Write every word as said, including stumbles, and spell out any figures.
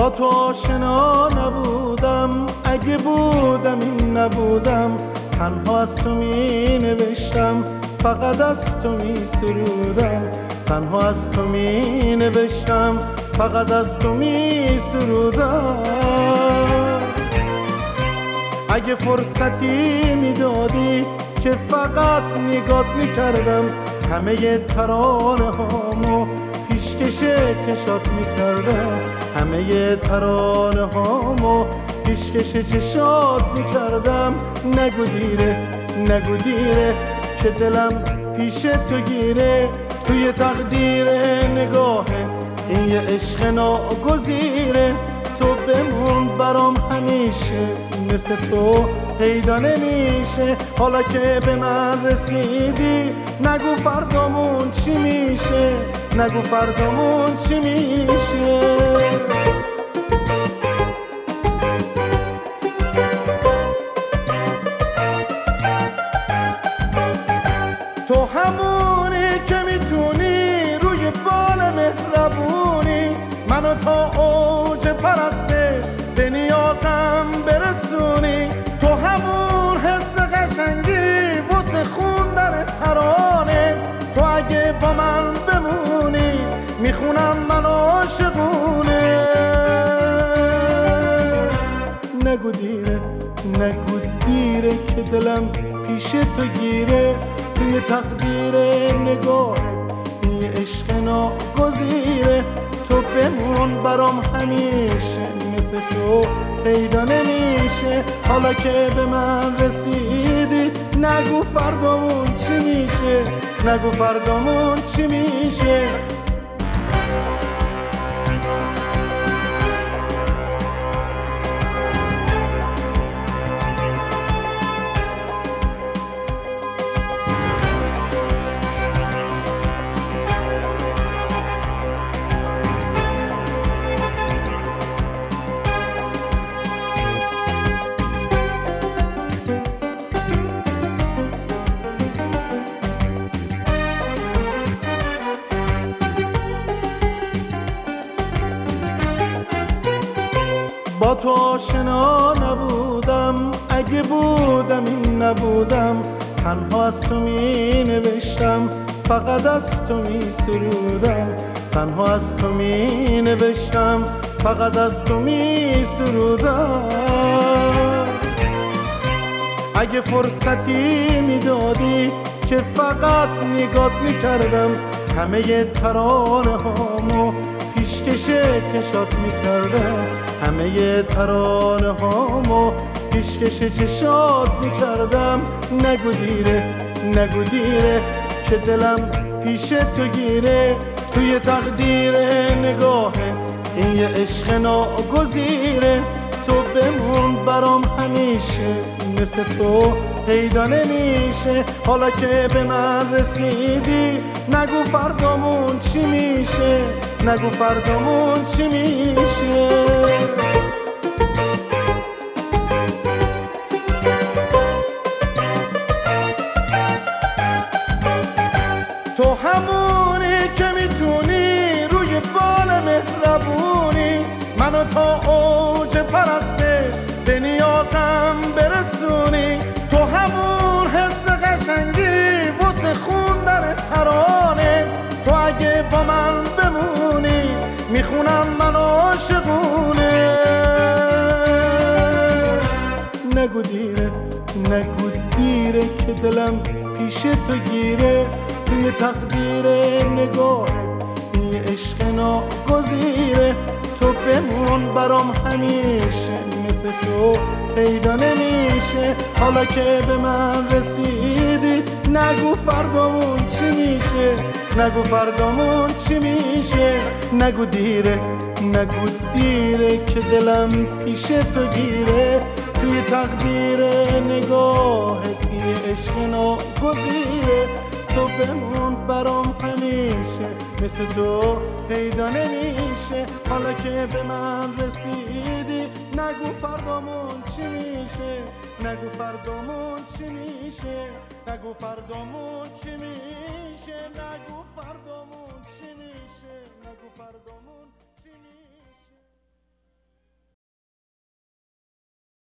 با تو آشنا نبودم، اگه بودم این نبودم. تنها از تو می نوشتم، فقط از تو می سرودم. تنها از تو می نوشتم، فقط از تو می سرودم. اگه فرصتی میدادی که فقط نگات میکردم، همه ترانه هامو پیشکش چشات میکردم. همه ترانه هامو پیشکش چشات میکردم. نگو دیره، نگو دیره که دلم پیش تو گیره. توی تقدیر نگاهه این یه عشق ناگزیره. تو بمون برام همیشه، مثل تو پیدا نمیشه. حالا که به من رسیدی نگو فردامون چی میشه، نگو فردامون چی میشه. تو همونی که میتونی روی بال مهربونی منو تا اوج پرسته به نیازم برسونی. تو همون حس قشنگی واسه خوندن ترانه. تو اگه با من بمونی میخونم من عاشقونه. نگو دیره، نگو دیره که دلم پیش تو گیره. توی تقدیر نگاهت این یه عشق ناگزیره. تو بمون برام همیشه، مثل تو پیدا نمیشه. حالا که به من رسیدی نگو فردامون چی میشه، نگو فردامون چی میشه. با تو آشنا نبودم، اگه بودم این نبودم. تنها از تو می نوشتم، فقط از تو می سرودم. تنها از تو می نوشتم، فقط از تو می سرودم. اگه فرصتی میدادی که فقط نگات میکردم، همه ترانه هامو پیشکش چشات میکردم. همه ترانه هامو پیشکش چشات میکردم. نگو دیره، نگو دیره که دلم پیش تو گیره. توی تقدیر نگاهه این یه عشق ناگزیره. تو بمون برام همیشه، مثل تو پیدا نمیشه. حالا که به من رسیدی نگو فردامون چی میشه، نگو فردامون چی میشه. تو همونی که میتونی روی بال مهربونی منو تا اوج پرسته به نیازم برسونی. تو همون حس قشنگی واسه خوندن ترانه. تو اگه با من بمونی میخونم من عاشقونه. نگو دیره، نگو دیره که دلم پیش تو گیره. توی تقدیر نگاهت این یه عشق ناگزیره. تو بمون برام همیشه، مثل تو پیدا نمیشه. حالا که به من رسیدی نگو فردامون چی میشه، نگو فردامون چی میشه. نگو دیره، نگو دیره که دلم پیش تو گیره. توی تقدیر نگاهت یه عشق ناگزیره. تو بمون برام همیشه، مثل تو پیدا نمیشه. حالا که به من رسیدی نگو فردامون چی میشه، نگو فردامون چی میشه، نگو فردامون چی میشه، نگو فردامون چی میشه، نگو فردامون چی میشه.